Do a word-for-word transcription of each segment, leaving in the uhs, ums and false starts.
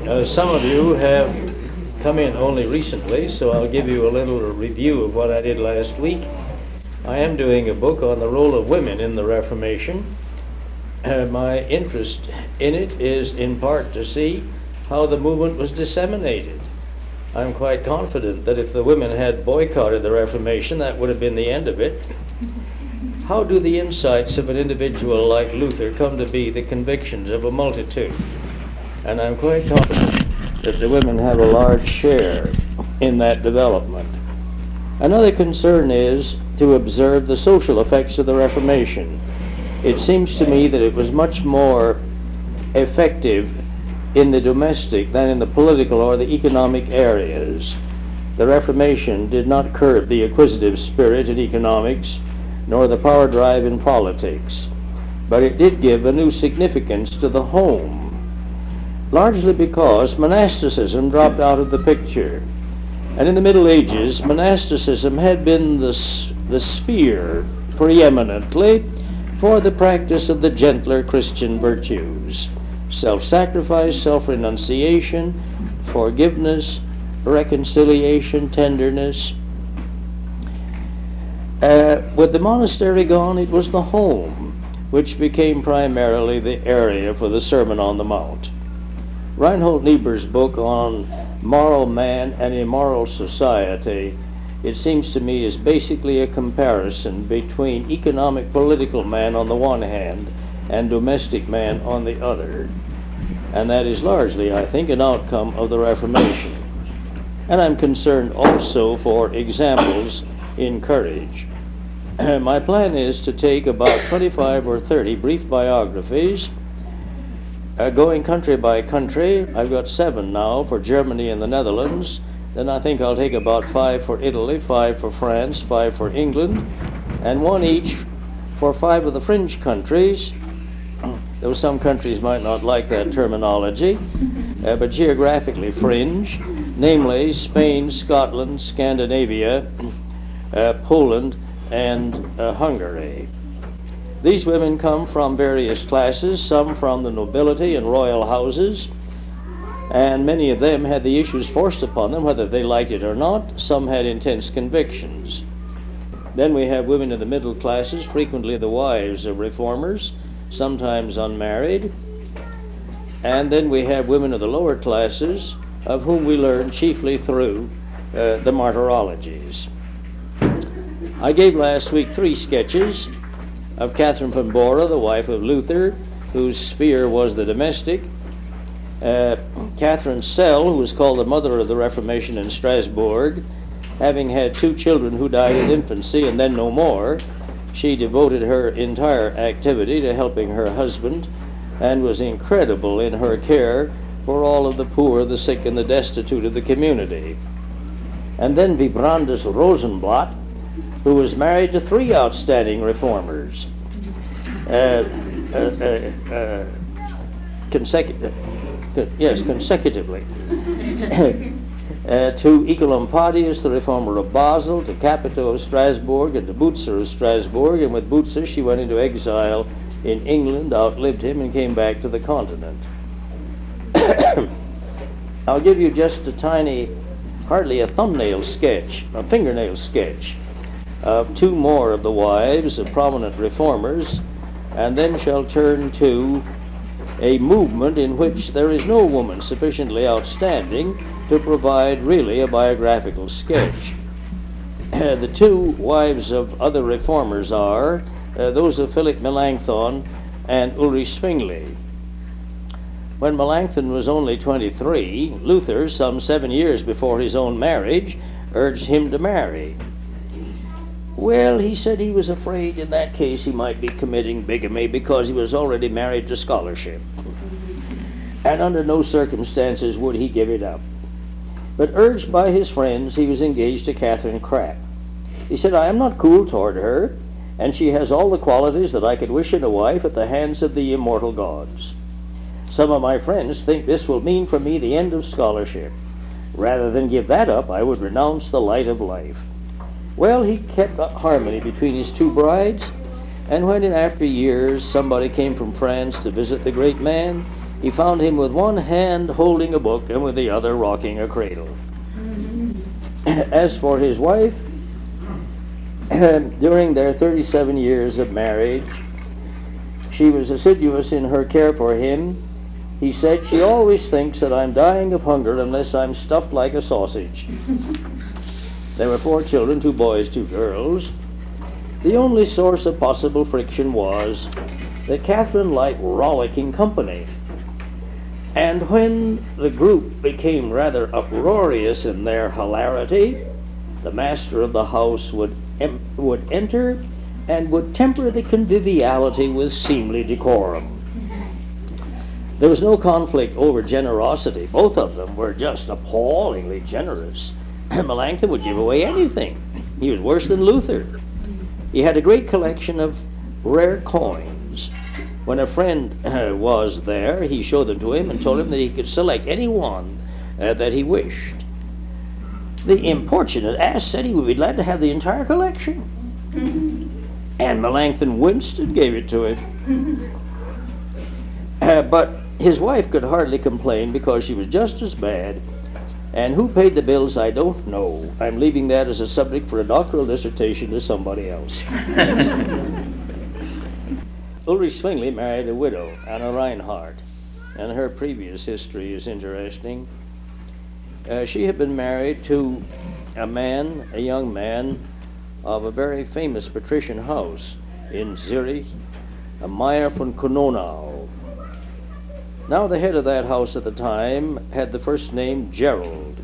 Uh, some of you have come in only recently, so I'll give you a little review of what I did last week. I am doing a book on the role of women in the Reformation. Uh, my interest in it is in part to see how the movement was disseminated. I'm quite confident that if the women had boycotted the Reformation, that would have been the end of it. How do the insights of an individual like Luther come to be the convictions of a multitude? And I'm quite confident that the women have a large share in that development. Another concern is to observe the social effects of the Reformation. It seems to me that it was much more effective in the domestic than in the political or the economic areas. The Reformation did not curb the acquisitive spirit in economics, nor the power drive in politics, but it did give a new significance to the home, largely because monasticism dropped out of the picture. And in the Middle Ages, monasticism had been the, the sphere preeminently for the practice of the gentler Christian virtues: self-sacrifice, self-renunciation, forgiveness, reconciliation, tenderness. Uh, with the monastery gone, it was the home which became primarily the area for the Sermon on the Mount. Reinhold Niebuhr's book on moral man and immoral society, it seems to me, is basically a comparison between economic political man on the one hand and domestic man on the other. And that is largely, I think, an outcome of the Reformation. And I'm concerned also for examples in courage. My plan is to take about twenty-five or thirty brief biographies, uh, going country by country. I've got seven now for Germany and the Netherlands. Then I think I'll take about five for Italy, five for France, five for England, and one each for five of the fringe countries, though some countries might not like that terminology, uh, but geographically fringe, namely Spain, Scotland, Scandinavia, uh, Poland, and uh, Hungary. These women come from various classes, some from the nobility and royal houses, and many of them had the issues forced upon them, whether they liked it or not. Some had intense convictions. Then we have women of the middle classes, frequently the wives of reformers, sometimes unmarried. And then we have women of the lower classes, of whom we learn chiefly through uh, the martyrologies. I gave last week three sketches of Catherine von Bora, the wife of Luther, whose sphere was the domestic; uh, Catherine Selle, who was called the mother of the Reformation in Strasbourg, having had two children who died in infancy and then no more. She devoted her entire activity to helping her husband and was incredible in her care for all of the poor, the sick, and the destitute of the community. And then Vibrandus Rosenblatt, who was married to three outstanding reformers, uh, uh, uh, uh, consecutive, uh, yes, consecutively, uh, to Oecolampadius, the reformer of Basel, to Capito of Strasbourg, and to Butzer of Strasbourg. And with Butzer, she went into exile in England, outlived him, and came back to the continent. I'll give you just a tiny, hardly a thumbnail sketch, a fingernail sketch, of two more of the wives of prominent reformers, and then shall turn to a movement in which there is no woman sufficiently outstanding to provide really a biographical sketch. Uh, the two wives of other reformers are uh, those of Philip Melanchthon and Ulrich Zwingli. When Melanchthon was only twenty-three, Luther, some seven years before his own marriage, urged him to marry. Well, he said he was afraid in that case he might be committing bigamy because he was already married to scholarship. And under no circumstances would he give it up. But urged by his friends, he was engaged to Catherine Krapp. He said, I am not cool toward her, and she has all the qualities that I could wish in a wife at the hands of the immortal gods. Some of my friends think this will mean for me the end of scholarship. Rather than give that up, I would renounce the light of life. Well, he kept up harmony between his two brides, and when in after years somebody came from France to visit the great man, he found him with one hand holding a book and with the other rocking a cradle. As for his wife, during their thirty-seven years of marriage, she was assiduous in her care for him. He said, "She always thinks that I'm dying of hunger unless I'm stuffed like a sausage." There were four children, two boys, two girls. The only source of possible friction was that Catherine liked rollicking company. And when the group became rather uproarious in their hilarity, the master of the house would, em- would enter and would temper the conviviality with seemly decorum. There was no conflict over generosity. Both of them were just appallingly generous. Melanchthon would give away anything. He was worse than Luther. He had a great collection of rare coins. When a friend uh, was there, he showed them to him and told him that he could select any one uh, that he wished. The importunate ass said he would be glad to have the entire collection. And Melanchthon winced and gave it to him. Uh, but his wife could hardly complain because she was just as bad. And who paid the bills, I don't know. I'm leaving that as a subject for a doctoral dissertation to somebody else. Ulrich Zwingli married a widow, Anna Reinhardt, and her previous history is interesting. Uh, she had been married to a man, a young man, of a very famous patrician house in Zurich, a Meyer von Kononau. Now the head of that house at the time had the first name Gerald.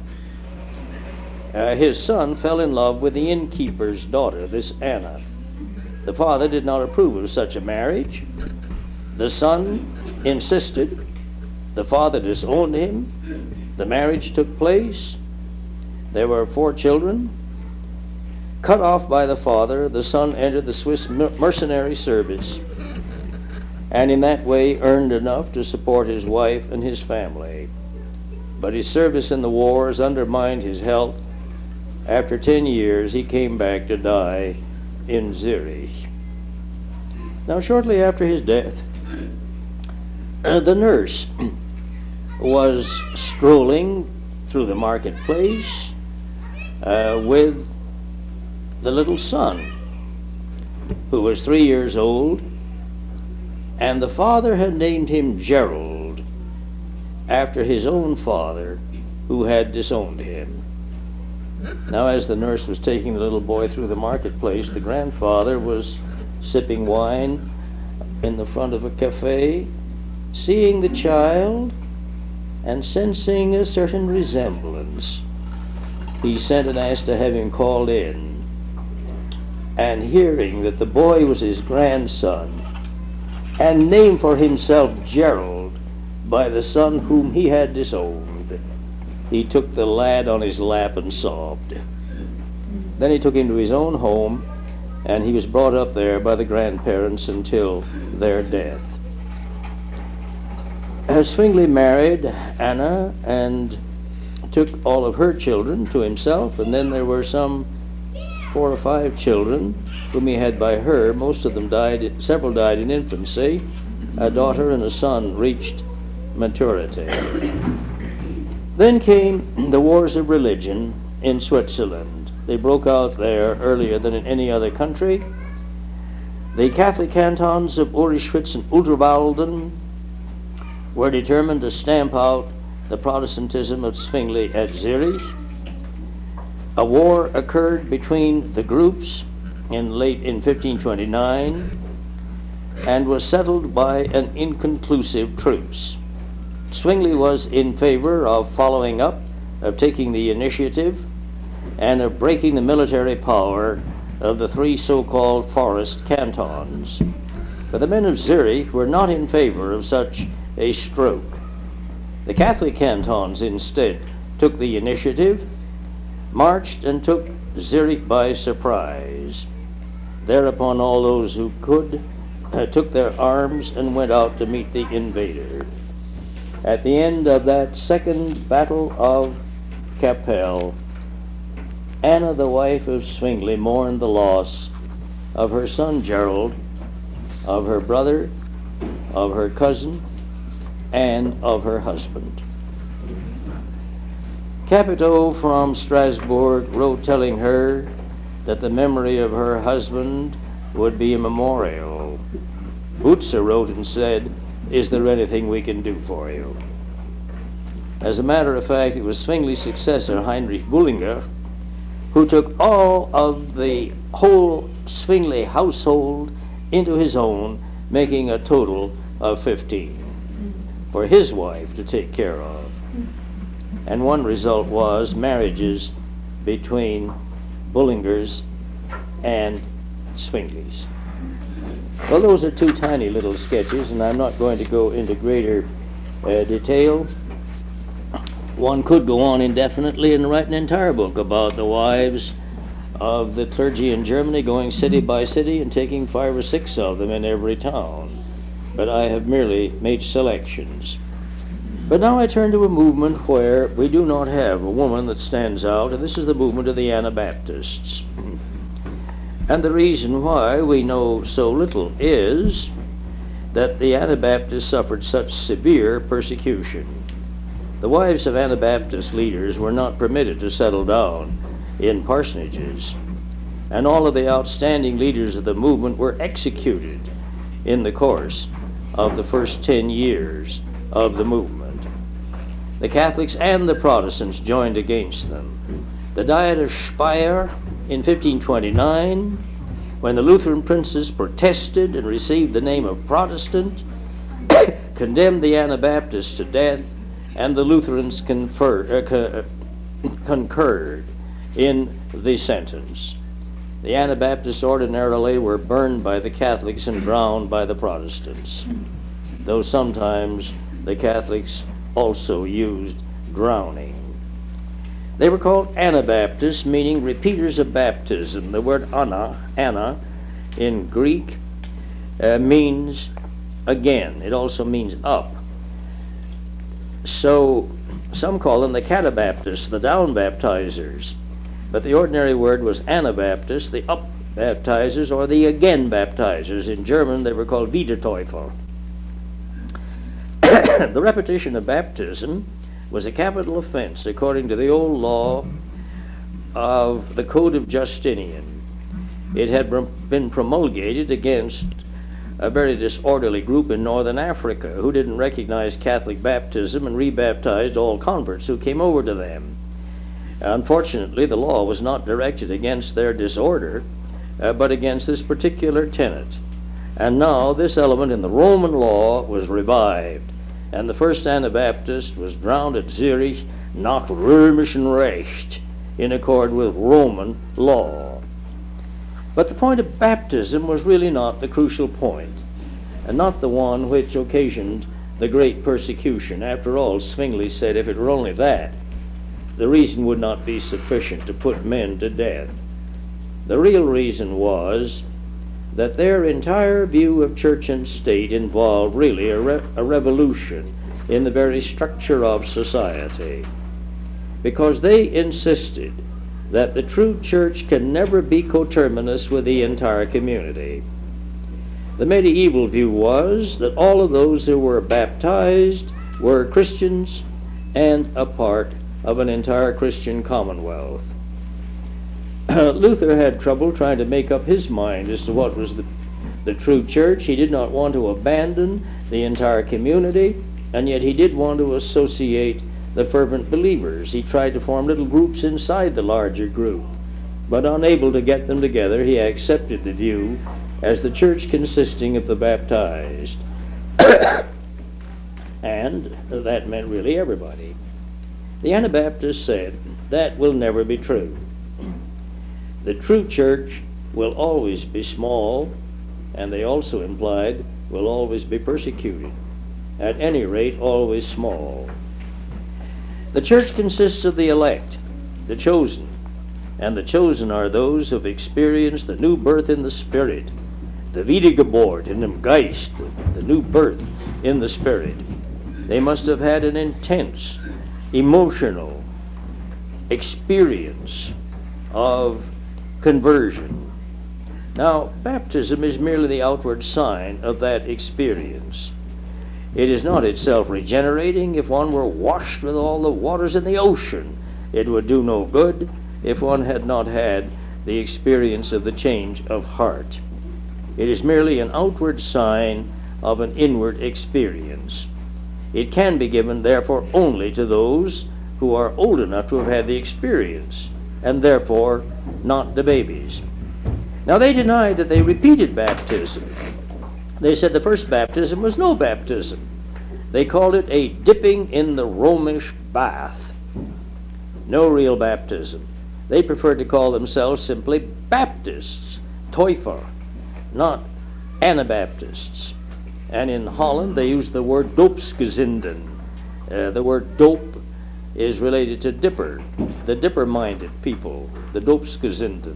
Uh, his son fell in love with the innkeeper's daughter, this Anna. The father did not approve of such a marriage. The son insisted. The father disowned him. The marriage took place. There were four children. Cut off by the father, the son entered the Swiss mercenary service, and in that way earned enough to support his wife and his family. But his service in the wars undermined his health. After ten years, he came back to die in Zurich. Now, shortly after his death, uh, the nurse was strolling through the marketplace uh, with the little son, who was three years old, and the father had named him Gerald after his own father, who had disowned him. Now, as the nurse was taking the little boy through the marketplace, the grandfather was sipping wine in the front of a cafe, seeing the child and sensing a certain resemblance. He sent and asked to have him called in, and hearing that the boy was his grandson and named for himself Gerald by the son whom he had disowned, he took the lad on his lap and sobbed. Then he took him to his own home, and he was brought up there by the grandparents until their death. As Zwingli married Anna and took all of her children to himself, and then there were some four or five children whom he had by her. Most of them died, several died in infancy. A daughter and a son reached maturity. Then came the wars of religion in Switzerland. They broke out there earlier than in any other country. The Catholic cantons of Urischwitz and Unterwalden were determined to stamp out the Protestantism of Zwingli at Zurich. A war occurred between the groups in late in fifteen twenty-nine and was settled by an inconclusive truce. Zwingli was in favor of following up, of taking the initiative, and of breaking the military power of the three so-called forest cantons. But the men of Zurich were not in favor of such a stroke. The Catholic cantons instead took the initiative, marched and took Zurich by surprise. Thereupon all those who could uh, took their arms and went out to meet the invader. At the end of that second battle of Kappel, Anna, the wife of Zwingli, mourned the loss of her son Gerald, of her brother, of her cousin, and of her husband. Capito from Strasbourg wrote telling her that the memory of her husband would be a memorial. Butzer wrote and said, "Is there anything we can do for you?" As a matter of fact, it was Zwingli's successor, Heinrich Bullinger, who took all of the whole Zwingli household into his own, making a total of fifteen for his wife to take care of. And one result was marriages between Bullingers and Zwinglis. Well, those are two tiny little sketches, and I'm not going to go into greater uh, detail. One could go on indefinitely and write an entire book about the wives of the clergy in Germany, going city by city and taking five or six of them in every town. But I have merely made selections. But now I turn to a movement where we do not have a woman that stands out, and this is the movement of the Anabaptists. And the reason why we know so little is that the Anabaptists suffered such severe persecution. The wives of Anabaptist leaders were not permitted to settle down in parsonages, and all of the outstanding leaders of the movement were executed in the course of the first ten years of the movement. The Catholics and the Protestants joined against them. The Diet of Speyer in fifteen twenty-nine, when the Lutheran princes protested and received the name of Protestant, condemned the Anabaptists to death, and the Lutherans conferred, uh, co- uh, concurred in the sentence. The Anabaptists ordinarily were burned by the Catholics and drowned by the Protestants, though sometimes the Catholics also used drowning. They were called Anabaptists, meaning repeaters of baptism. The word ana, ana in Greek uh, means again. It also means up. So some call them the Catabaptists, the down baptizers. But the ordinary word was Anabaptists, the up baptizers, or the again baptizers. In German they were called Wiedertäufer. The repetition of baptism was a capital offense according to the old law of the Code of Justinian. It had been promulgated against a very disorderly group in northern Africa who didn't recognize Catholic baptism and rebaptized all converts who came over to them. Unfortunately, the law was not directed against their disorder, uh, but against this particular tenet. And now this element in the Roman law was revived, and the first Anabaptist was drowned at Zurich nach römischen Recht, in accord with Roman law. But the point of baptism was really not the crucial point, and not the one which occasioned the great persecution. After all, Zwingli said if it were only that, the reason would not be sufficient to put men to death. The real reason was that their entire view of church and state involved really a, re- a revolution in the very structure of society, because they insisted that the true church can never be coterminous with the entire community. The medieval view was that all of those who were baptized were Christians and a part of an entire Christian commonwealth. Luther had trouble trying to make up his mind as to what was the, the true church. He did not want to abandon the entire community, and yet he did want to associate the fervent believers. He tried to form little groups inside the larger group, but unable to get them together, he accepted the view as the church consisting of the baptized. And that meant really everybody. The Anabaptists said that will never be true. The true church will always be small, and they also implied will always be persecuted. At any rate, always small. The church consists of the elect, the chosen, and the chosen are those who have experienced the new birth in the Spirit, the Wiedergeburt in dem Geist, the new birth in the Spirit. They must have had an intense, emotional experience of conversion. Now, baptism is merely the outward sign of that experience. It is not itself regenerating. If one were washed with all the waters in the ocean, it would do no good if one had not had the experience of the change of heart. It is merely an outward sign of an inward experience. It can be given, therefore, only to those who are old enough to have had the experience, and therefore not the babies. Now, they denied that they repeated baptism. They said the first baptism was no baptism. They called it a dipping in the Romish bath. No real baptism. They preferred to call themselves simply Baptists, Täufer, not Anabaptists. And in Holland they use the word doopsgezinden. Uh, the word dope is related to dipper, the dipper-minded people, the doopsgezinden.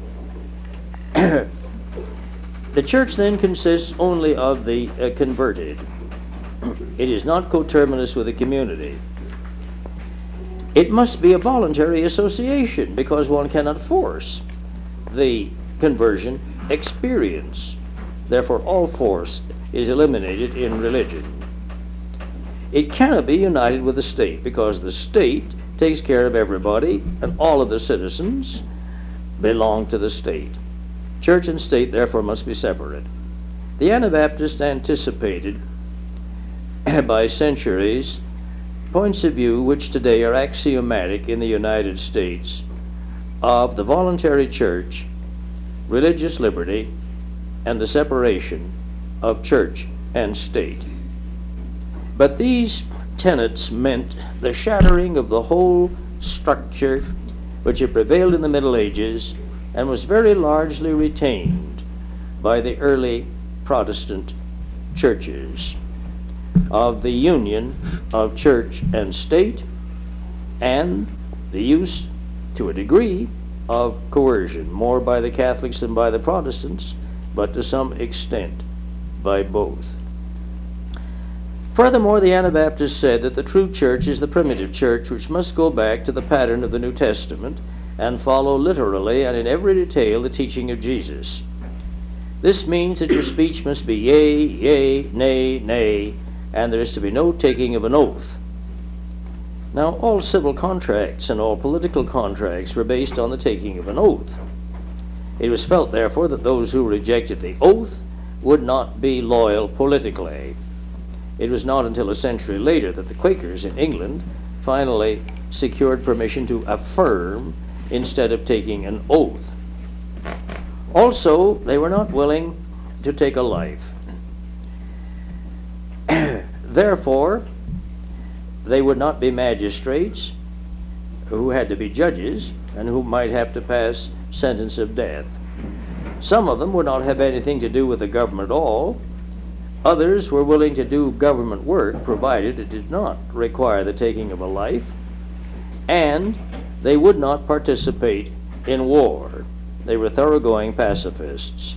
The church then consists only of the uh, converted. It is not coterminous with the community. It must be a voluntary association because one cannot force the conversion experience. Therefore, all force is eliminated in religion. It cannot be united with the state because the state takes care of everybody and all of the citizens belong to the state. Church and state, therefore, must be separate. The Anabaptists anticipated by centuries points of view which today are axiomatic in the United States of the voluntary church, religious liberty, and the separation of church and state. But these tenets meant the shattering of the whole structure which had prevailed in the Middle Ages and was very largely retained by the early Protestant churches, of the union of church and state and the use, to a degree, of coercion, more by the Catholics than by the Protestants, but to some extent by both. Furthermore, the Anabaptists said that the true church is the primitive church, which must go back to the pattern of the New Testament and follow literally and in every detail the teaching of Jesus. This means that your speech must be yea, yea, nay, nay, and there is to be no taking of an oath. Now, all civil contracts and all political contracts were based on the taking of an oath. It was felt, therefore, that those who rejected the oath would not be loyal politically. It was not until a century later that the Quakers in England finally secured permission to affirm instead of taking an oath. Also, they were not willing to take a life. Therefore, they would not be magistrates who had to be judges and who might have to pass sentence of death. Some of them would not have anything to do with the government at all. Others were willing to do government work provided it did not require the taking of a life, and they would not participate in war. They were thoroughgoing pacifists.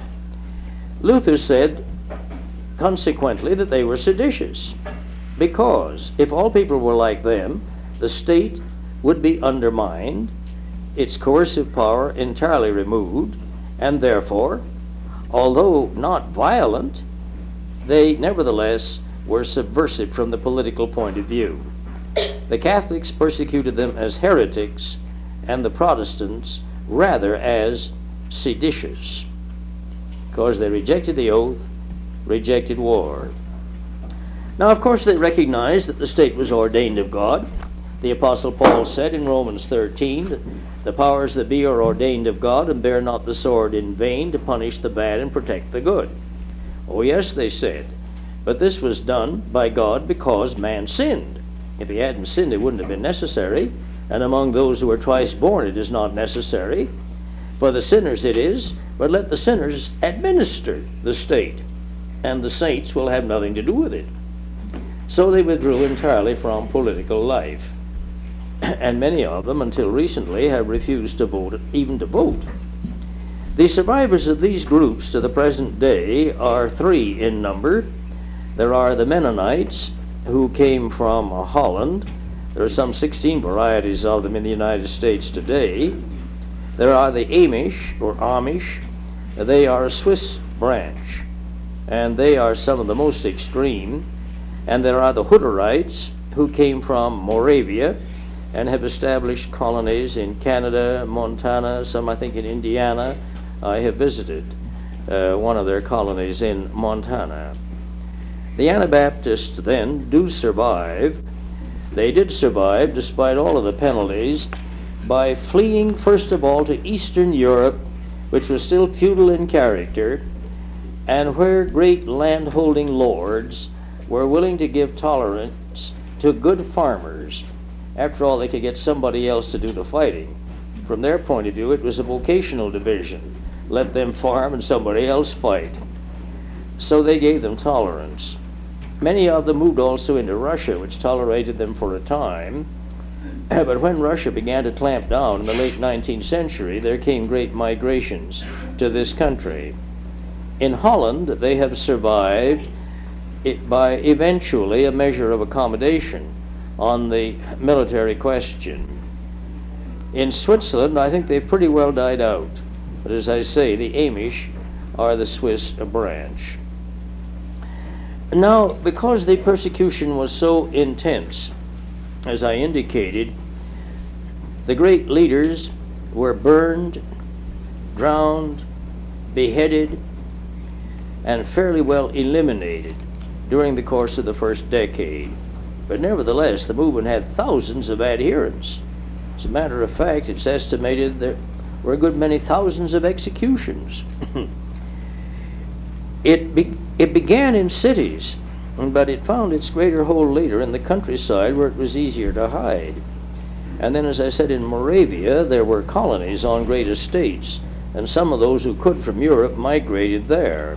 Luther said, consequently, that they were seditious, because if all people were like them, the state would be undermined, its coercive power entirely removed, and therefore, although not violent, they nevertheless were subversive from the political point of view. The Catholics persecuted them as heretics, and the Protestants rather as seditious, because they rejected the oath, rejected war. Now, of course, they recognized that the state was ordained of God. The Apostle Paul said in Romans thirteen that the powers that be are ordained of God and bear not the sword in vain to punish the bad and protect the good. Oh yes, they said, but this was done by God because man sinned. If he hadn't sinned, it wouldn't have been necessary, and among those who are twice born it is not necessary. For the sinners it is, but let the sinners administer the state, and the saints will have nothing to do with it. So they withdrew entirely from political life, and many of them, until recently, have refused to vote, even to vote. The survivors of these groups to the present day are three in number. There are the Mennonites, who came from Holland. There are some sixteen varieties of them in the United States today. There are the Amish, or Amish. They are a Swiss branch, and they are some of the most extreme And there are the Hutterites, who came from Moravia and have established colonies in Canada, Montana, some I think in Indiana. I have visited uh, one of their colonies in Montana. The Anabaptists then do survive. They did survive despite all of the penalties by fleeing first of all to Eastern Europe, which was still feudal in character, and where great landholding lords were willing to give tolerance to good farmers. After all, they could get somebody else to do the fighting. From their point of view, it was a vocational division. Let them farm and somebody else fight. So they gave them tolerance. Many of them moved also into Russia, which tolerated them for a time. But when Russia began to clamp down in the late nineteenth century, there came great migrations to this country. In Holland, they have survived it by eventually a measure of accommodation on the military question. In Switzerland, I think they've pretty well died out. But as I say, the Amish are the Swiss branch. Now, because the persecution was so intense, as I indicated, the great leaders were burned, drowned, beheaded, and fairly well eliminated during the course of the first decade. But nevertheless, the movement had thousands of adherents. As a matter of fact, it's estimated there were a good many thousands of executions. It, be, it began in cities, but it found its greater hold later in the countryside where it was easier to hide. And then, as I said, in Moravia, there were colonies on great estates, and some of those who could from Europe migrated there.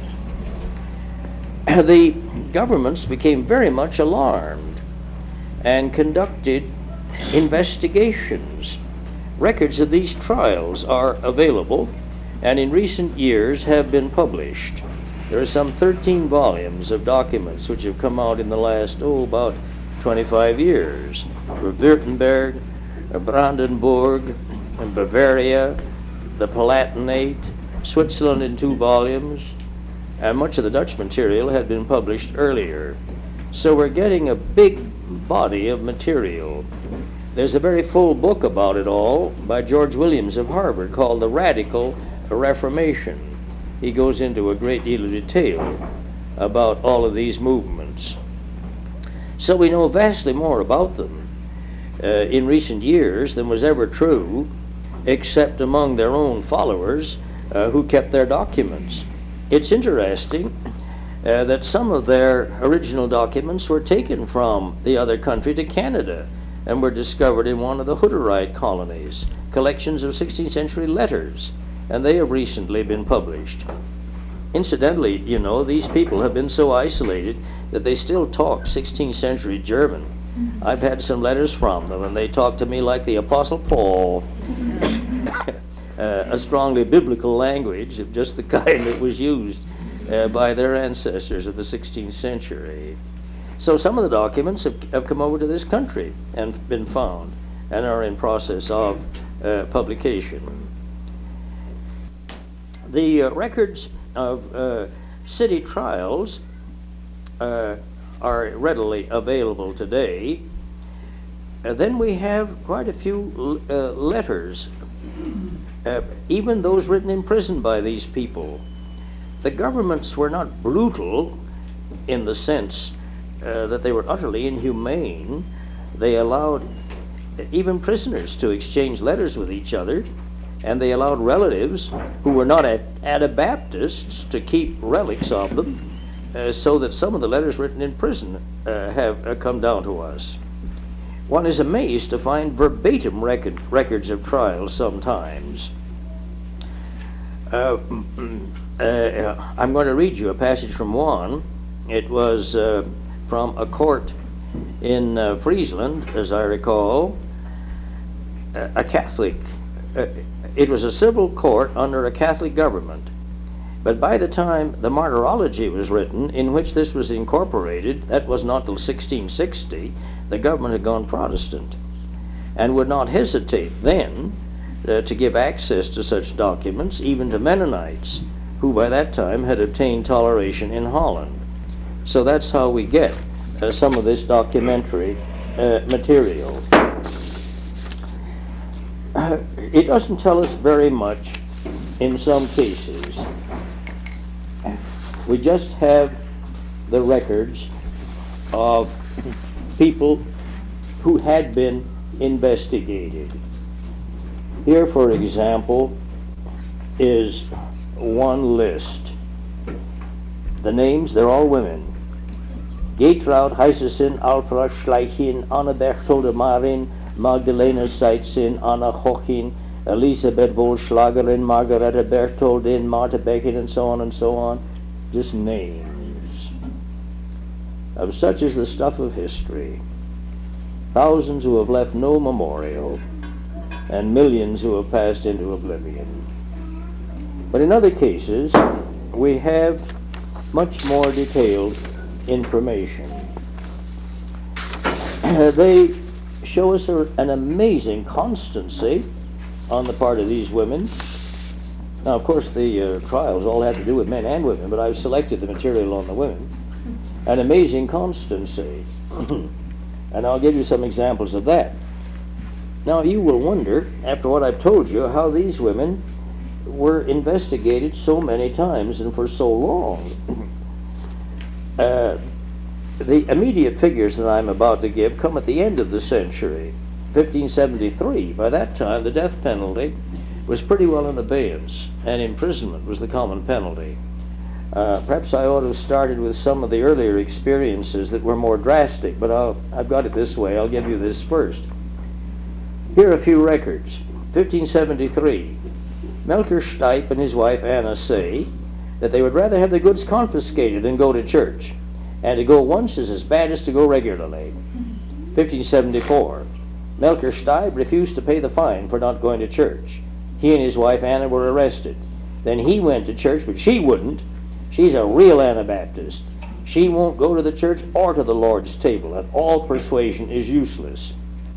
The governments became very much alarmed and conducted investigations. Records of these trials are available and in recent years have been published. There are some thirteen volumes of documents which have come out in the last, oh, about twenty-five years. Württemberg, Brandenburg, and Bavaria, the Palatinate, Switzerland in two volumes, and much of the Dutch material had been published earlier. So we're getting a big body of material. There's a very full book about it all by George Williams of Harvard called The Radical Reformation. He goes into a great deal of detail about all of these movements. So we know vastly more about them uh, in recent years than was ever true, except among their own followers uh, who kept their documents. It's interesting uh, that some of their original documents were taken from the other country to Canada and were discovered in one of the Hutterite colonies, collections of sixteenth century letters, and they have recently been published. Incidentally, you know, these people have been so isolated that they still talk sixteenth century German. Mm-hmm. I've had some letters from them, and they talk to me like the Apostle Paul. Uh, a strongly biblical language of just the kind that was used uh, by their ancestors of the sixteenth century. So some of the documents have, have come over to this country and been found and are in process of uh, publication. The uh, records of uh, city trials uh, are readily available today. Uh, then we have quite a few uh, letters, uh, even those written in prison by these people. The governments were not brutal in the sense uh, that they were utterly inhumane. They allowed even prisoners to exchange letters with each other, and they allowed relatives who were not Anabaptists to keep relics of them, uh, so that some of the letters written in prison uh, have uh, come down to us. One is amazed to find verbatim record, records of trials sometimes. Uh, uh, I'm going to read you a passage from one. It was uh, from a court in uh, Friesland, as I recall, uh, a Catholic. Uh, it was a civil court under a Catholic government. But by the time the Martyrology was written, in which this was incorporated, that was not till sixteen sixty, the government had gone Protestant and would not hesitate then uh, to give access to such documents, even to Mennonites, who by that time had obtained toleration in Holland. So that's how we get uh, some of this documentary uh, material. Uh, it doesn't tell us very much in some cases. We just have the records of people who had been investigated. Here, for example, is one list. The names, they're all women. Gertraud Heisesin, Alfred Schleichin, Anna Berchtolde Marin, Magdalena Seitzin, Anna Hochin, Elisabeth Wohlschlagerin, Margareta Berchtoldin, Martha Beckett, and so on and so on. Just names. Of such is the stuff of history. Thousands who have left no memorial, and millions who have passed into oblivion. But in other cases, we have much more detailed information. They show us a, an amazing constancy on the part of these women. Now, of course, the uh, trials all have to do with men and women, but I've selected the material on the women. An amazing constancy. And I'll give you some examples of that. Now, you will wonder, after what I've told you, how these women were investigated so many times and for so long. uh, the immediate figures that I'm about to give come at the end of the century, fifteen seventy-three. By that time, the death penalty was pretty well in abeyance, and imprisonment was the common penalty. Uh, perhaps I ought to have started with some of the earlier experiences that were more drastic, but I'll, I've got it this way. I'll give you this first. Here are a few records. fifteen seventy-three. Melchior Stipe and his wife Anna say that they would rather have the goods confiscated than go to church, and to go once is as bad as to go regularly. fifteen seventy-four. Melchior Stipe refused to pay the fine for not going to church. He and his wife Anna were arrested. Then he went to church, but she wouldn't. She's a real Anabaptist. She won't go to the church or to the Lord's table, and all persuasion is useless.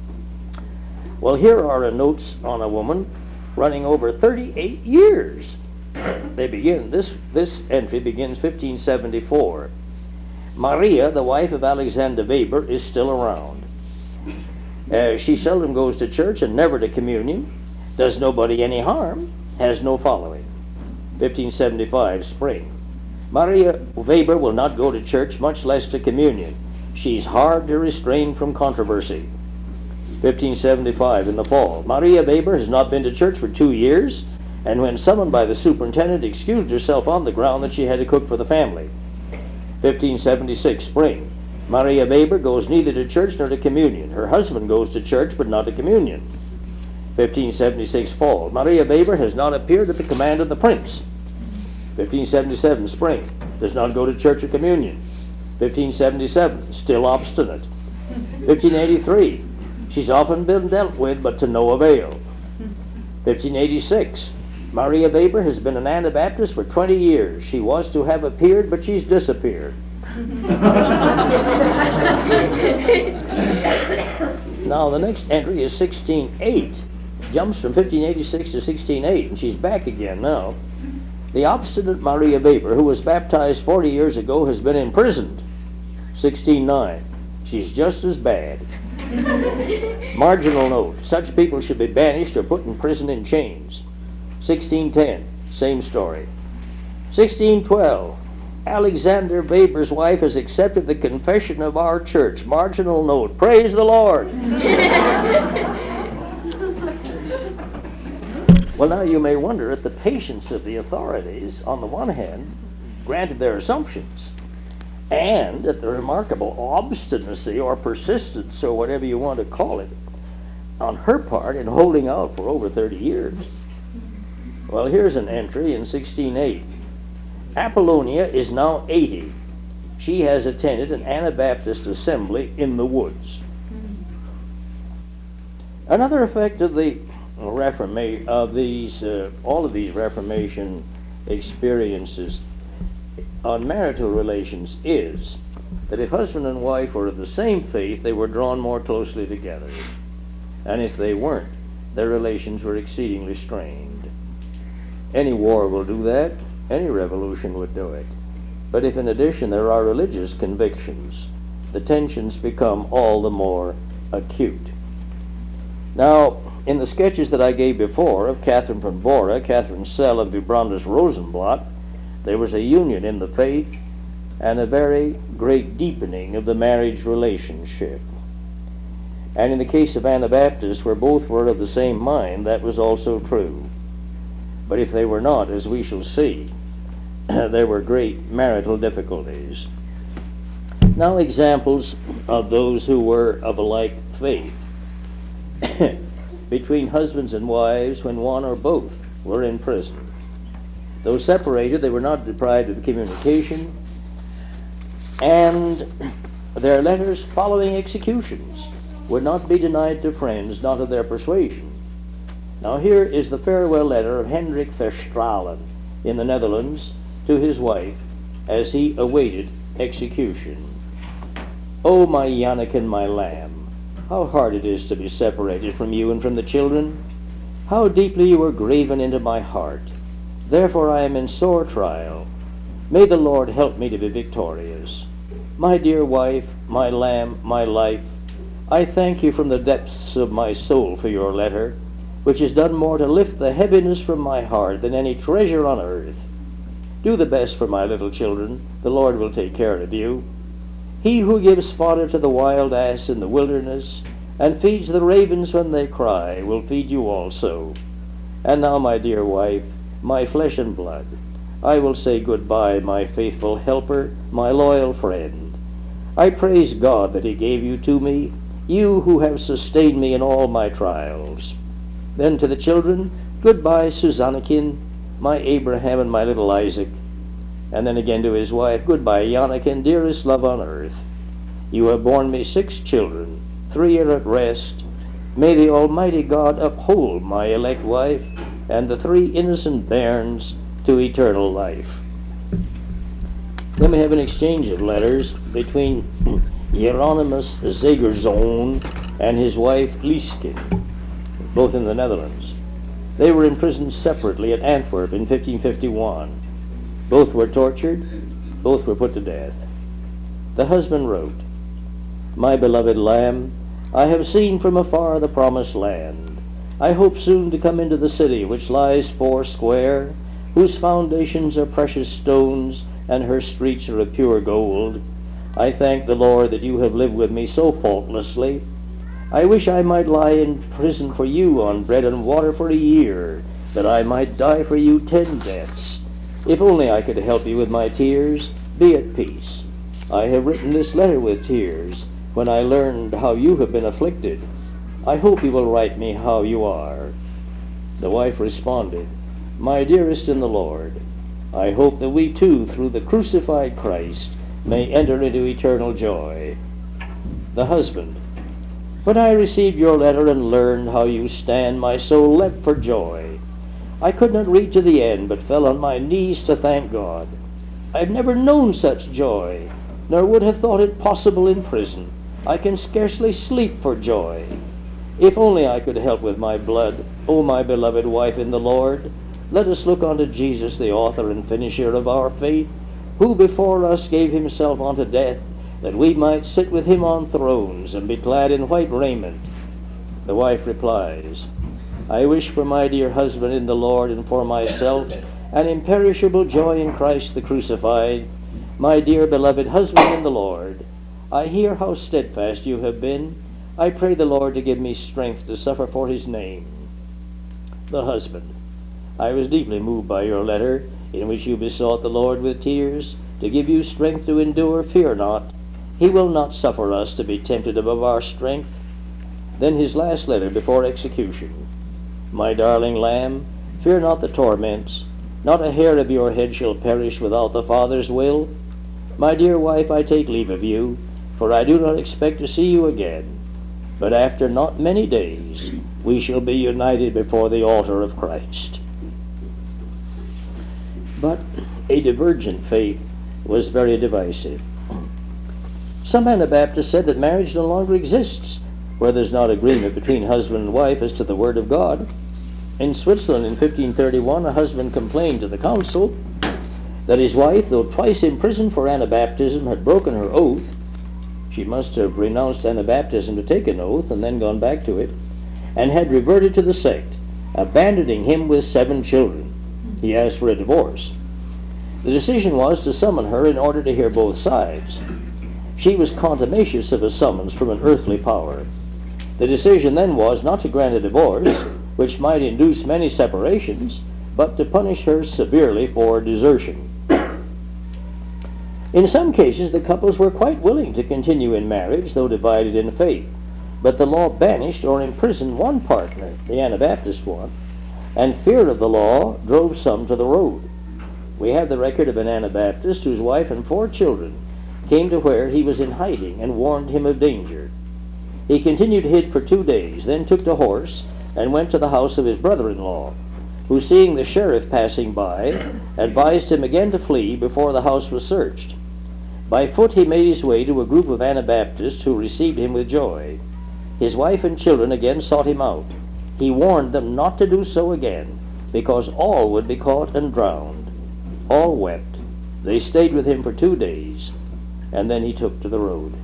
Well, here are notes on a woman running over thirty-eight years. They begin, this, this entry begins fifteen seventy-four. Maria, the wife of Alexander Weber, is still around. Uh, she seldom goes to church and never to communion, does nobody any harm, has no following. fifteen seventy-five, spring. Maria Weber will not go to church, much less to communion. She's hard to restrain from controversy. fifteen seventy-five, in the fall. Maria Weber has not been to church for two years, and when summoned by the superintendent, excused herself on the ground that she had to cook for the family. fifteen seventy-six, spring. Maria Weber goes neither to church nor to communion. Her husband goes to church, but not to communion. fifteen seventy-six, fall. Maria Weber has not appeared at the command of the prince. fifteen seventy-seven, spring. Does not go to church or communion. fifteen seventy-seven, still obstinate. fifteen eighty-three, she's often been dealt with, but to no avail. fifteen eighty-six, Maria Weber has been an Anabaptist for twenty years. She was to have appeared, but she's disappeared. Now, the next entry is sixteen eight. Jumps from fifteen eighty-six to sixteen eight, and she's back again now. The obstinate Maria Weber, who was baptized forty years ago, has been imprisoned. sixteen nine. She's just as bad. Marginal note. Such people should be banished or put in prison in chains. sixteen ten. Same story. sixteen twelve. Alexander Weber's wife has accepted the confession of our church. Marginal note. Praise the Lord. Well, now you may wonder at the patience of the authorities, on the one hand, granted their assumptions, and at the remarkable obstinacy or persistence, or whatever you want to call it, on her part in holding out for over thirty years. Well, here's an entry in sixteen eight. Apollonia is now eighty. She has attended an Anabaptist assembly in the woods. Another effect of the Reformation, of these, uh, all of these Reformation experiences on marital relations is that if husband and wife were of the same faith, they were drawn more closely together. And if they weren't, their relations were exceedingly strained. Any war will do that. Any revolution would do it. But if in addition there are religious convictions, the tensions become all the more acute. Now, in the sketches that I gave before of Catherine von Bora, Catherine Sell, and Vibrandus Rosenblatt, there was a union in the faith and a very great deepening of the marriage relationship. And in the case of Anabaptists, where both were of the same mind, that was also true. But if they were not, as we shall see, there were great marital difficulties. Now, examples of those who were of a like faith. Between husbands and wives, when one or both were in prison. Though separated, they were not deprived of communication, and their letters following executions would not be denied to friends not of their persuasion. Now here is the farewell letter of Hendrik Verstralen in the Netherlands to his wife as he awaited execution. "Oh, my Janniken, my lamb, how hard it is to be separated from you and from the children. How deeply you are graven into my heart. Therefore I am in sore trial. May the Lord help me to be victorious. My dear wife, my lamb, my life, I thank you from the depths of my soul for your letter, which has done more to lift the heaviness from my heart than any treasure on earth. Do the best for my little children. The Lord will take care of you. He who gives fodder to the wild ass in the wilderness and feeds the ravens when they cry will feed you also. And now, my dear wife, my flesh and blood, I will say goodbye, my faithful helper, my loyal friend. I praise God that he gave you to me, you who have sustained me in all my trials. Then to the children, goodbye, Susannekin, my Abraham and my little Isaac. And then again to his wife, goodbye, Janniken, dearest love on earth. You have borne me six children, three are at rest. May the Almighty God uphold my elect wife and the three innocent bairns to eternal life." Then we have an exchange of letters between Hieronymus Zegerzoon and his wife Liesken, both in the Netherlands. They were imprisoned separately at Antwerp in fifteen fifty-one. Both were tortured, both were put to death. The husband wrote, "My beloved lamb, I have seen from afar the promised land. I hope soon to come into the city which lies four square, whose foundations are precious stones, and her streets are of pure gold. I thank the Lord that you have lived with me so faultlessly. I wish I might lie in prison for you on bread and water for a year, that I might die for you ten deaths. If only I could help you with my tears, be at peace. I have written this letter with tears, when I learned how you have been afflicted. I hope you will write me how you are." The wife responded, "My dearest in the Lord, I hope that we too, through the crucified Christ, may enter into eternal joy." The husband, "When I received your letter and learned how you stand, my soul leapt for joy. I could not read to the end, but fell on my knees to thank God. I have never known such joy, nor would have thought it possible in prison. I can scarcely sleep for joy. If only I could help with my blood, O my beloved wife in the Lord, let us look unto Jesus, the author and finisher of our faith, who before us gave himself unto death, that we might sit with him on thrones and be clad in white raiment." The wife replies, "I wish for my dear husband in the Lord and for myself an imperishable joy in Christ the crucified. My dear beloved husband in the Lord, I hear how steadfast you have been. I pray the Lord to give me strength to suffer for his name." The husband, "I was deeply moved by your letter, in which you besought the Lord with tears to give you strength to endure. Fear not, he will not suffer us to be tempted above our strength." Then his last letter before execution, "My darling lamb, fear not the torments. Not a hair of your head shall perish without the Father's will. My dear wife, I take leave of you, for I do not expect to see you again. But after not many days we shall be united before the altar of Christ." But a divergent faith was very divisive. Some Anabaptists said that marriage no longer exists where there's not agreement between husband and wife as to the Word of God. In Switzerland in fifteen thirty-one, a husband complained to the council that his wife, though twice imprisoned for Anabaptism, had broken her oath, She must have renounced Anabaptism to take an oath and then gone back to it, and had reverted to the sect, abandoning him with seven children. He asked for a divorce. The decision was to summon her in order to hear both sides. She was contumacious of a summons from an earthly power. The decision then was not to grant a divorce, which might induce many separations, but to punish her severely for desertion. In some cases, the couples were quite willing to continue in marriage, though divided in faith. But the law banished or imprisoned one partner, the Anabaptist one, and fear of the law drove some to the road. We have the record of an Anabaptist whose wife and four children came to where he was in hiding and warned him of danger. He continued hid for two days, then took to horse and went to the house of his brother-in-law, who, seeing the sheriff passing by, advised him again to flee before the house was searched. By foot he made his way to a group of Anabaptists who received him with joy. His wife and children again sought him out. He warned them not to do so again, because all would be caught and drowned. All wept. They stayed with him for two days, and then he took to the road.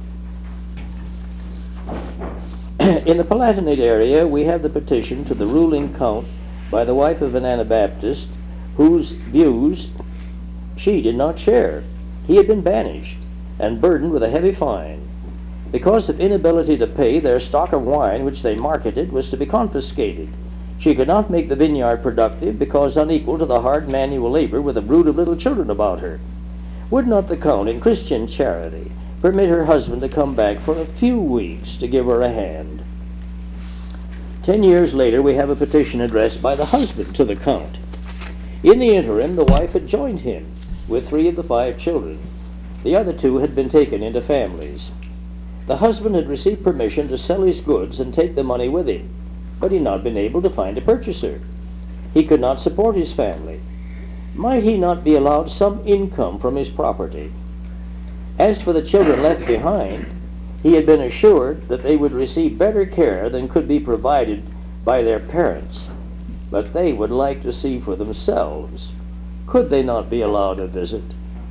In the Palatinate area, we have the petition to the ruling count by the wife of an Anabaptist whose views she did not share. He had been banished and burdened with a heavy fine. Because of inability to pay, their stock of wine which they marketed was to be confiscated. She could not make the vineyard productive because unequal to the hard manual labor with a brood of little children about her. Would not the count, in Christian charity, permit her husband to come back for a few weeks to give her a hand? Ten years later, we have a petition addressed by the husband to the count. In the interim, the wife had joined him with three of the five children. The other two had been taken into families. The husband had received permission to sell his goods and take the money with him, but he had not been able to find a purchaser. He could not support his family. Might he not be allowed some income from his property? As for the children left behind, he had been assured that they would receive better care than could be provided by their parents, but they would like to see for themselves. Could they not be allowed a visit?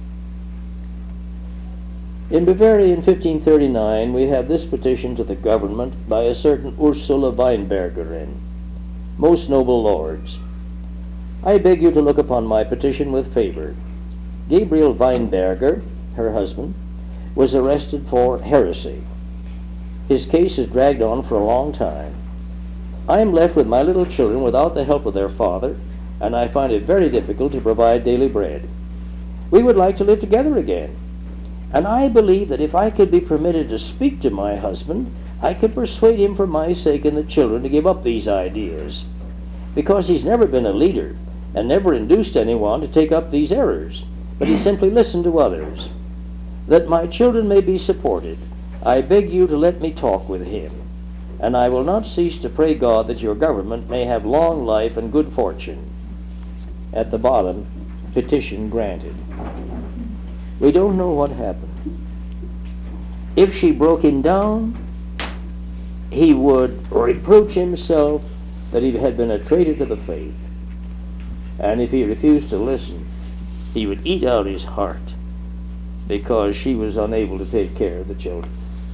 In Bavaria in fifteen thirty-nine, we have this petition to the government by a certain Ursula Weinbergerin. Most noble lords, I beg you to look upon my petition with favor. Gabriel Weinberger, her husband, was arrested for heresy. His case has dragged on for a long time. I am left with my little children without the help of their father, and I find it very difficult to provide daily bread. We would like to live together again, and I believe that if I could be permitted to speak to my husband, I could persuade him for my sake and the children to give up these ideas, because he's never been a leader and never induced anyone to take up these errors, but he simply listened to others. That my children may be supported, I beg you to let me talk with him, and I will not cease to pray God that your government may have long life and good fortune. At the bottom, petition granted. We don't know what happened. If she broke him down, he would reproach himself that he had been a traitor to the faith. And if he refused to listen, he would eat out his heart because she was unable to take care of the children.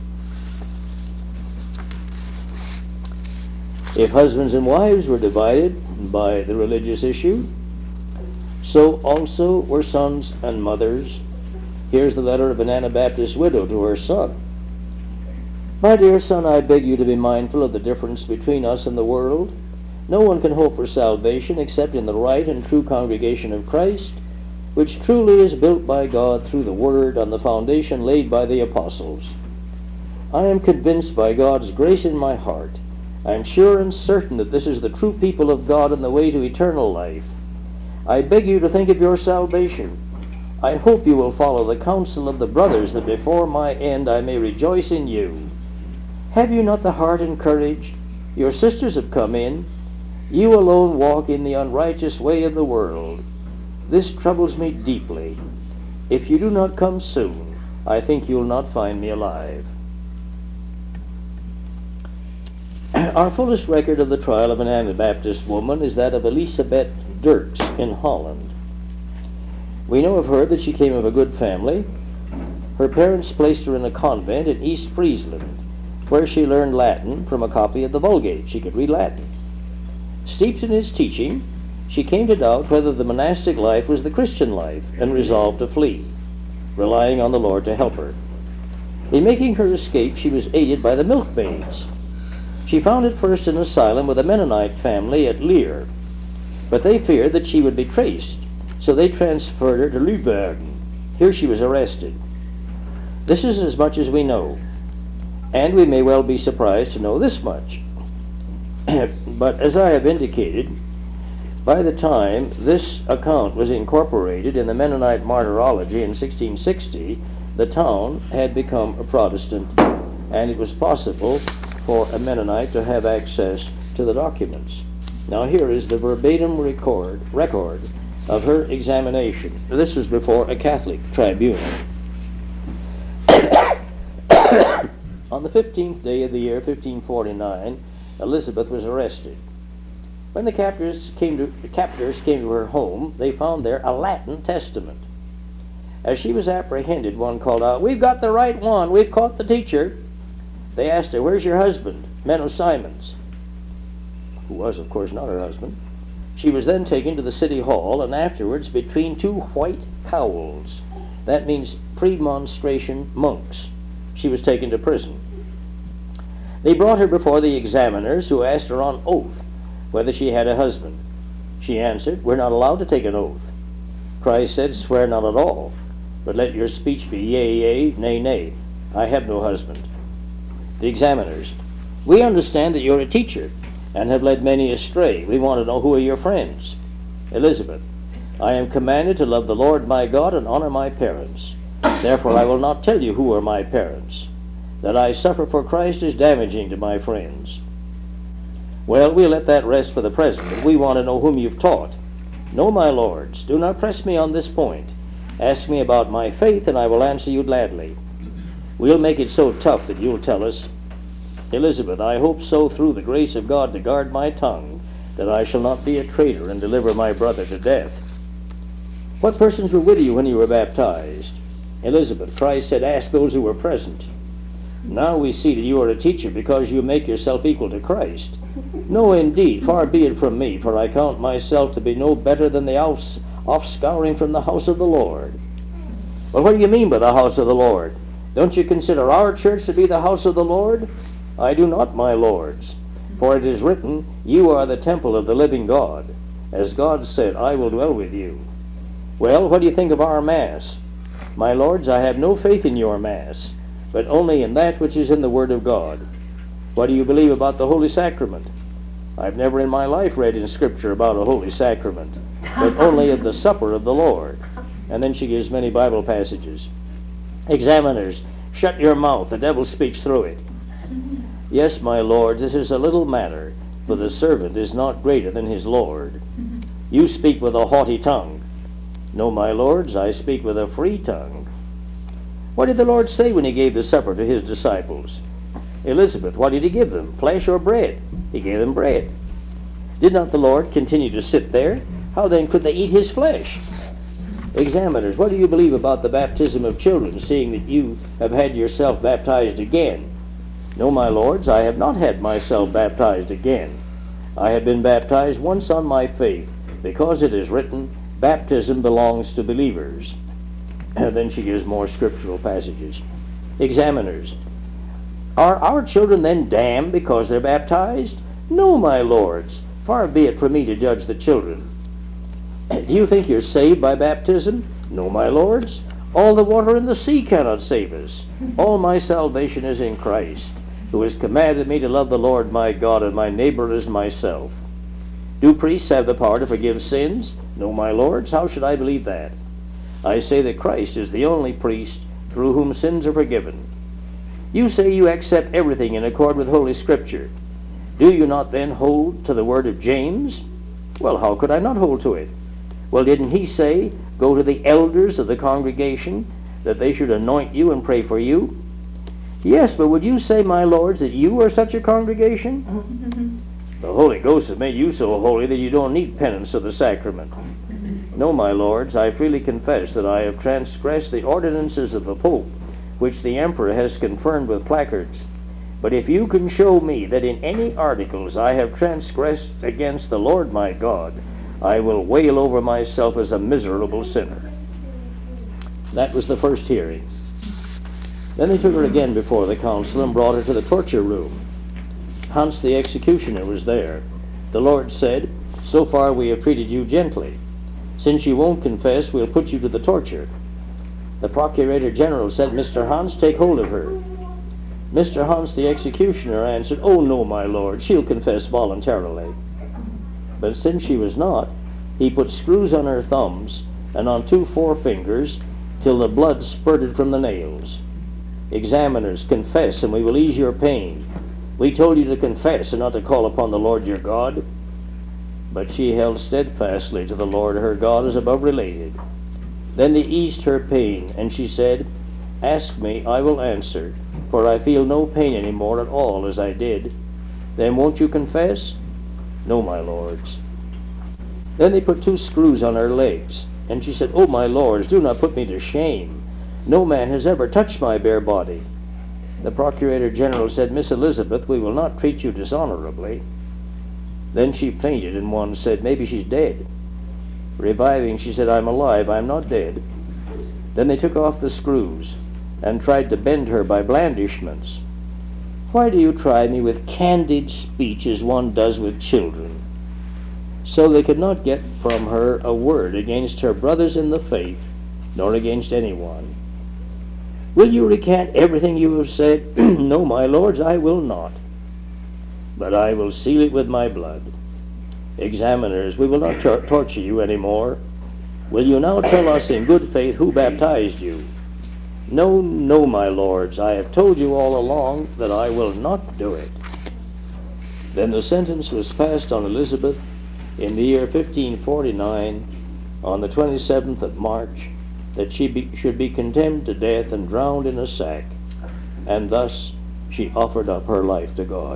If husbands and wives were divided by the religious issue, so also were sons and mothers. Here's the letter of an Anabaptist widow to her son. My dear son, I beg you to be mindful of the difference between us and the world. No one can hope for salvation except in the right and true congregation of Christ, which truly is built by God through the Word on the foundation laid by the apostles. I am convinced by God's grace in my heart. I am sure and certain that this is the true people of God and the way to eternal life. I beg you to think of your salvation. I hope you will follow the counsel of the brothers, that before my end I may rejoice in you. Have you not the heart and courage? Your sisters have come in. You alone walk in the unrighteous way of the world. This troubles me deeply. If you do not come soon, I think you will not find me alive. Our fullest record of the trial of an Anabaptist woman is that of Elisabeth Dirks in Holland. We know of her that she came of a good family, Her parents placed her in a convent in East Friesland, where she learned Latin from a copy of the Vulgate. She could read Latin. Steeped in his teaching, she came to doubt whether the monastic life was the Christian life and resolved to flee, relying on the Lord to help her. In making her escape, she was aided by the milkmaids. She found at first an asylum with a Mennonite family at Lier, but they feared that she would be traced, so they transferred her to Lübben. Here she was arrested. This is as much as we know, and we may well be surprised to know this much. But as I have indicated, by the time this account was incorporated in the Mennonite Martyrology in sixteen sixty, the town had become a Protestant, and it was possible for a Mennonite to have access to the documents. Now here is the verbatim record, record of her examination. This was before a Catholic tribunal. On the fifteenth day of the year fifteen forty-nine, Elizabeth was arrested. When the captors came to, the captors came to her home, they found there a Latin Testament. As she was apprehended, one called out, "We've got the right one. We've caught the teacher." They asked her, "Where's your husband?" Menno Simons, who was, of course, not her husband. She was then taken to the city hall and afterwards between two white cowls. That means premonstration monks. She was taken to prison. They brought her before the examiners, who asked her on oath whether she had a husband. She answered, "We're not allowed to take an oath." Christ said, "Swear not at all, but let your speech be yea, yea, nay, nay. I have no husband." The examiners, "We understand that you're a teacher and have led many astray. We want to know, who are your friends?" Elizabeth, "I am commanded to love the Lord my God and honor my parents. Therefore I will not tell you who are my parents. That I suffer for Christ is damaging to my friends." "Well, we'll let that rest for the present, but we want to know whom you've taught." "No, my lords, do not press me on this point. Ask me about my faith, and I will answer you gladly. We'll make it so tough that you'll tell us." Elizabeth, "I hope so through the grace of God to guard my tongue, that I shall not be a traitor and deliver my brother to death." "What persons were with you when you were baptized?" Elizabeth, "Christ said, 'Ask those who were present.' Now we see that you are a teacher because you make yourself equal to Christ. No, indeed, far be it from me, for I count myself to be no better than the off- offscouring from the house of the Lord." "Well, what do you mean by the house of the Lord? Don't you consider our church to be the house of the Lord?" "I do not, my lords. For it is written, 'You are the temple of the living God.' As God said, 'I will dwell with you.'" "Well, what do you think of our Mass?" "My lords, I have no faith in your Mass, but only in that which is in the Word of God." "What do you believe about the Holy Sacrament?" "I've never in my life read in Scripture about a Holy Sacrament, but only of the supper of the Lord." And then she gives many Bible passages. Examiners, "Shut your mouth, the devil speaks through it." "Yes, my lords, this is a little matter, for the servant is not greater than his Lord." "You speak with a haughty tongue." "No, my lords, I speak with a free tongue." "What did the Lord say when he gave the supper to his disciples?" Elizabeth, "What did he give them, flesh or bread?" "He gave them bread." "Did not the Lord continue to sit there? How then could they eat his flesh?" Examiners, "What do you believe about the baptism of children, seeing that you have had yourself baptized again?" "No, my lords, I have not had myself baptized again. I have been baptized once on my faith, because it is written, 'Baptism belongs to believers.'" And then she gives more scriptural passages. Examiners, "Are our children then damned because they're baptized?" "No, my lords, far be it from me to judge the children." "Do you think you're saved by baptism?" "No, my lords, all the water in the sea cannot save us. All my salvation is in Christ, who has commanded me to love the Lord my God and my neighbor as myself." "Do priests have the power to forgive sins?" "No, my lords, how should I believe that? I say that Christ is the only priest through whom sins are forgiven." "You say you accept everything in accord with Holy Scripture. Do you not then hold to the word of James?" "Well, how could I not hold to it?" "Well, didn't he say, 'Go to the elders of the congregation, that they should anoint you and pray for you'?" "Yes, but would you say, my lords, that you are such a congregation?" "The Holy Ghost has made you so holy that you don't need penance of the sacrament." "No, my lords, I freely confess that I have transgressed the ordinances of the Pope which the emperor has confirmed with placards. But if you can show me that in any articles I have transgressed against the Lord my God, I will wail over myself as a miserable sinner. That was the first hearing. Then they took her again before the council and brought her to the torture room. Hans the executioner was there. The Lord said, "So far we have treated you gently. Since you won't confess, we'll put you to the torture." The Procurator General said, "Mister Hans, take hold of her." Mister Hans the executioner answered, "Oh no, my lord, she'll confess voluntarily." But since she was not, he put screws on her thumbs and on two forefingers till the blood spurted from the nails. "Examiners, confess, and we will ease your pain. We told you to confess and not to call upon the Lord your God." But she held steadfastly to the Lord her God as above related. Then they eased her pain, and she said, "Ask me, I will answer, for I feel no pain any more at all as I did." "Then won't you confess?" "No, my lords." Then they put two screws on her legs, and she said, "Oh, my lords, do not put me to shame. No man has ever touched my bare body." The Procurator General said, "Miss Elizabeth, we will not treat you dishonorably." Then she fainted, and one said, "Maybe she's dead." Reviving, she said, "I'm alive, I'm not dead." Then they took off the screws and tried to bend her by blandishments. "Why do you try me with candid speech as one does with children?" So they could not get from her a word against her brothers in the faith, nor against anyone. "Will you recant everything you have said?" "No, my lords, I will not. But I will seal it with my blood." "Examiners, we will not tor- torture you any more. Will you now tell us in good faith who baptized you?" "No, no, my lords, I have told you all along that I will not do it." Then the sentence was passed on Elizabeth in the year fifteen forty-nine, on the twenty-seventh of March, that she be, should be condemned to death and drowned in a sack, and thus she offered up her life to God.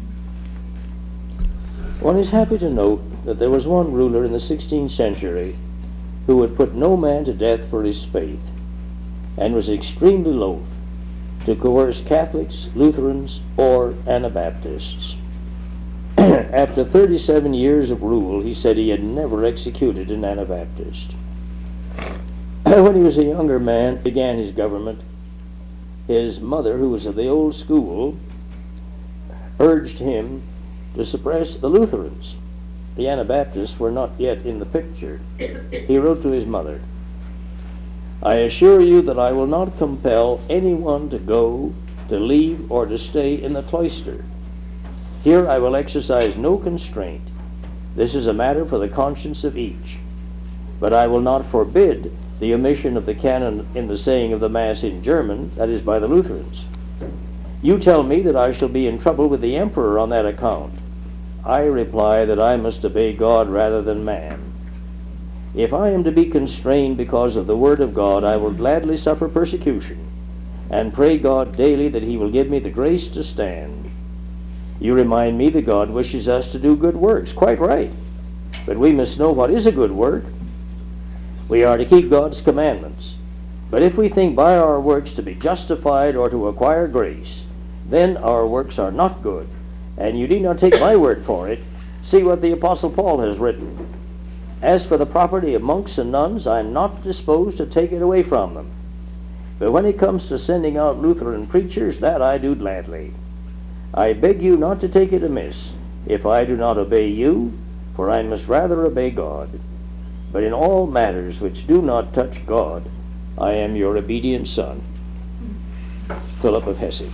One is happy to note that there was one ruler in the sixteenth century who would put no man to death for his faith, and was extremely loath to coerce Catholics, Lutherans, or Anabaptists. After thirty-seven years of rule, he said he had never executed an Anabaptist. When he was a younger man, began his government, his mother, who was of the old school, urged him to suppress the Lutherans. The Anabaptists were not yet in the picture. He wrote to his mother, "I assure you that I will not compel anyone to go, to leave, or to stay in the cloister. Here I will exercise no constraint. This is a matter for the conscience of each. But I will not forbid the omission of the canon in the saying of the Mass in German, that is by the Lutherans. You tell me that I shall be in trouble with the emperor on that account. I reply that I must obey God rather than man. If I am to be constrained because of the word of God, I will gladly suffer persecution, and pray God daily that he will give me the grace to stand. You remind me that God wishes us to do good works. Quite right. But we must know what is a good work. We are to keep God's commandments. But if we think by our works to be justified or to acquire grace, then our works are not good. And you need not take my word for it. See what the Apostle Paul has written. As for the property of monks and nuns, I am not disposed to take it away from them. But when it comes to sending out Lutheran preachers, that I do gladly. I beg you not to take it amiss if I do not obey you, for I must rather obey God. But in all matters which do not touch God, I am your obedient son, Philip of Hesse.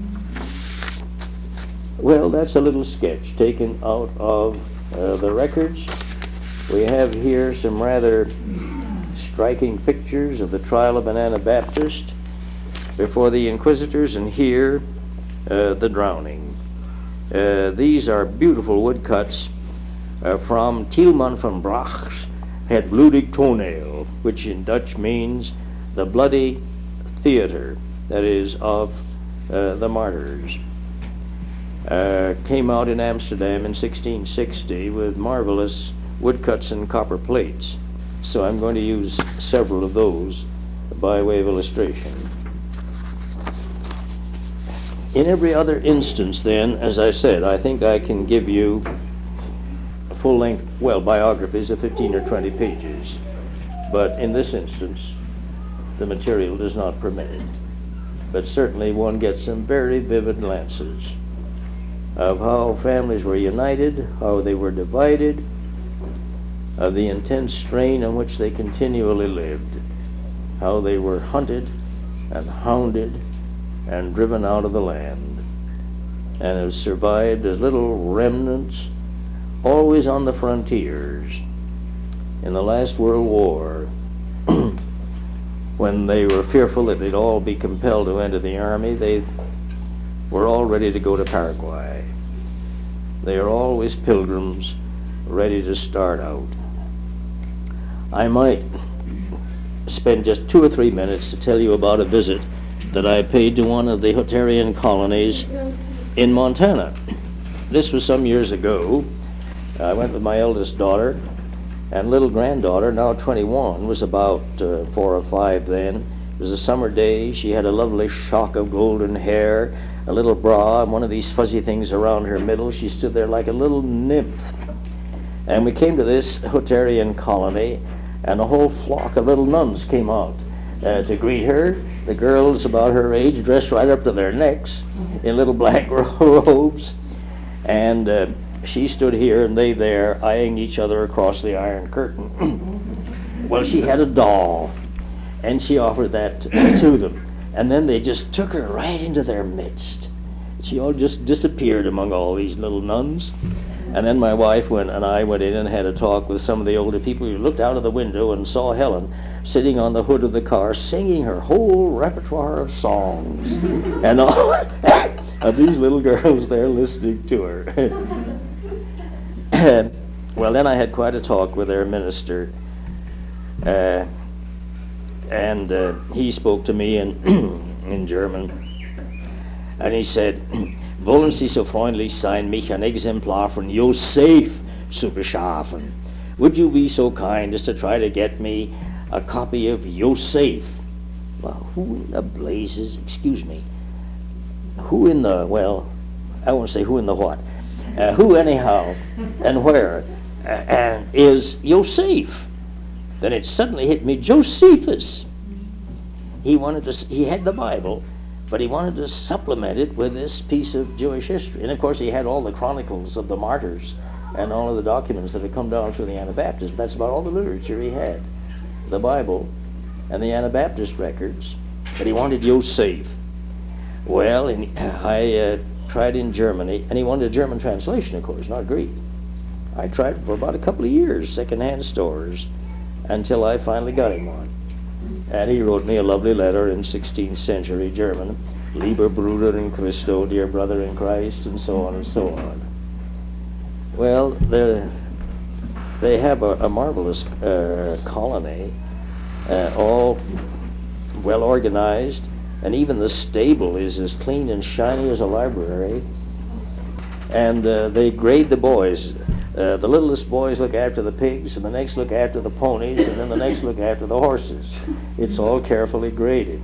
Well, that's a little sketch taken out of uh, the records. We have here some rather striking pictures of the trial of an Anabaptist before the inquisitors, and here uh, the drowning. Uh, these are beautiful woodcuts uh, from Tieleman van Brach's Het bloedig toneel, which in Dutch means the bloody theater, that is, of uh, the martyrs. Uh, came out in Amsterdam in sixteen sixty with marvelous woodcuts and copper plates. So I'm going to use several of those by way of illustration. In every other instance, then, as I said, I think I can give you full-length, well, biographies of fifteen or twenty pages. But in this instance, the material does not permit it. But certainly one gets some very vivid glances of how families were united, how they were divided, of the intense strain on which they continually lived, how they were hunted and hounded and driven out of the land, and have survived as little remnants, always on the frontiers. In the last World War, when they were fearful that they'd all be compelled to enter the army, they were all ready to go to Paraguay. They are always pilgrims ready to start out. I might spend just two or three minutes to tell you about a visit that I paid to one of the Hutterian colonies in Montana. This was some years ago. I went with my eldest daughter, and little granddaughter, now twenty-one, was about uh, four or five then. It was a summer day. She had a lovely shock of golden hair, a little bra, and one of these fuzzy things around her middle. She stood there like a little nymph. And we came to this Hutterian colony, and a whole flock of little nuns came out uh, to greet her. The girls about her age, dressed right up to their necks in little black robes. And uh, she stood here and they there, eyeing each other across the Iron Curtain. Well, she had a doll, and she offered that to them. And then they just took her right into their midst. She all just disappeared among all these little nuns. And then my wife went and I went in and had a talk with some of the older people. We looked out of the window and saw Helen sitting on the hood of the car singing her whole repertoire of songs. And all of these little girls there listening to her. Well, then I had quite a talk with their minister. Uh, and uh, he spoke to me in, in German. And he said, "Wollen Sie so freundlich sein, mich ein Exemplar von Joseph zu beschaffen? Would you be so kind as to try to get me a copy of Joseph?" Well, who in the blazes, excuse me, who in the, well, I won't say who in the what, uh, who anyhow, and where, uh, and is Joseph? Then it suddenly hit me, Josephus. He wanted to, he had the Bible, but he wanted to supplement it with this piece of Jewish history. And of course he had all the chronicles of the martyrs and all of the documents that had come down through the Anabaptists. That's about all the literature he had. The Bible and the Anabaptist records. But he wanted Yosef. Well, and I uh, tried in Germany, and he wanted a German translation, of course, not Greek. I tried for about a couple of years, second-hand stores, until I finally got him one. And he wrote me a lovely letter in sixteenth century German, Lieber Bruder in Christo, dear brother in Christ, and so on and so on. Well, they have a, a marvelous uh, colony, uh, all well organized, and even the stable is as clean and shiny as a library. And uh, they grade the boys. Uh, the littlest boys look after the pigs, and the next look after the ponies, and then the next look after the horses. It's all carefully graded.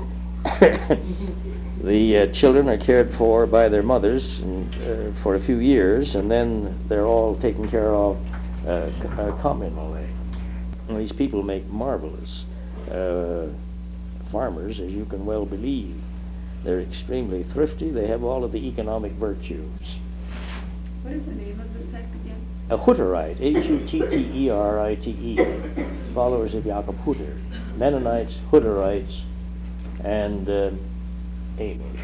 The uh, children are cared for by their mothers and, uh, for a few years, and then they're all taken care of uh, uh, communally. And these people make marvelous uh, farmers, as you can well believe. They're extremely thrifty. They have all of the economic virtues. What is the name of the sect again? A Hutterite, H U T T E R I T E, followers of Jakob Hutter, Mennonites, Hutterites, and uh, Amish.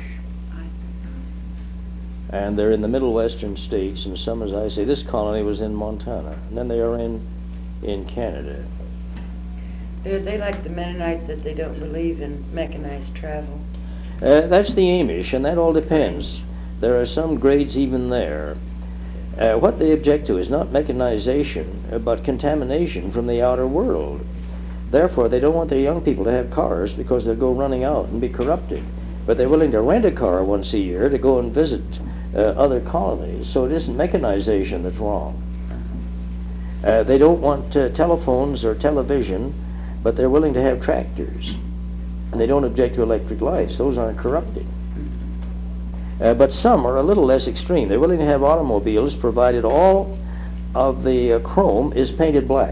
And they're in the middle western states, and some, as I say, this colony was in Montana, and then they are in, in Canada. Are they like the Mennonites that they don't believe in mechanized travel? Uh, that's the Amish, and that all depends. There are some grades even there. Uh, what they object to is not mechanization, uh, but contamination from the outer world. Therefore, they don't want their young people to have cars because they'll go running out and be corrupted. But they're willing to rent a car once a year to go and visit uh, other colonies. So it isn't mechanization that's wrong. Uh, they don't want uh, telephones or television, but they're willing to have tractors. And they don't object to electric lights. Those aren't corrupting. Uh, but some are a little less extreme. They're willing to have automobiles provided all of the uh, chrome is painted black.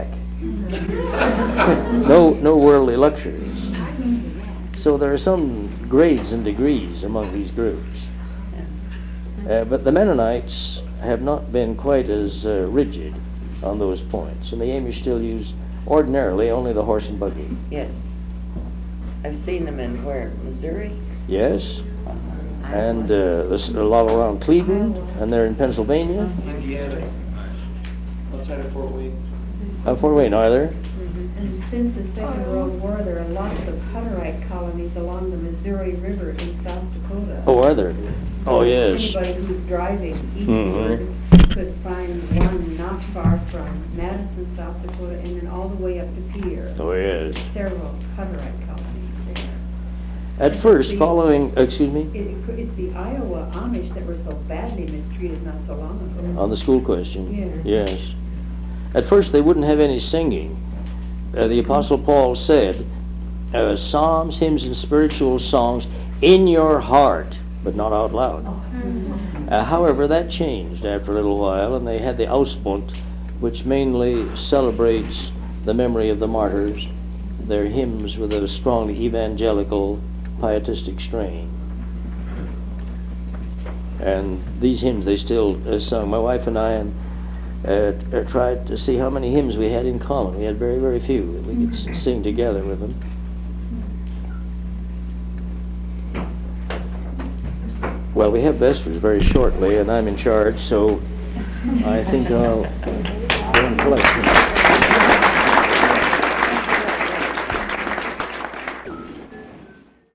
no, no worldly luxuries. So there are some grades and degrees among these groups. Uh, but the Mennonites have not been quite as uh, rigid on those points, and the Amish still use ordinarily only the horse and buggy. Yes. I've seen them in where? Missouri? Yes, and uh, there's a lot around Cleveland, and they're in Pennsylvania. Indiana, outside of Fort Wayne. Uh, Fort Wayne, are there? And since the Second World War, there are lots of Hutterite colonies along the Missouri River in South Dakota. Oh, are there? So Oh, yes. anybody who's driving Mhm. eastward could find one not far from Madison, South Dakota, and then all the way up to Pierre. Oh, yes. Several Hutterite colonies there. At first, following, excuse me, It, it's the Iowa Amish that were so badly mistreated not so long ago. on the school question. Yeah. Yes. At first, they wouldn't have any singing. Uh, the Apostle Paul said, uh, psalms, hymns, and spiritual songs in your heart, but not out loud. Uh, however, that changed after a little while, and they had the Ausbund, which mainly celebrates the memory of the martyrs. Their hymns with a strongly evangelical, pietistic strain. And these hymns they still uh, sung. My wife and I and, uh, t- uh, tried to see how many hymns we had in common. We had very, very few that we could s- sing together with them. Well, we have vespers very shortly, and I'm in charge, so I think I'll go and collect some.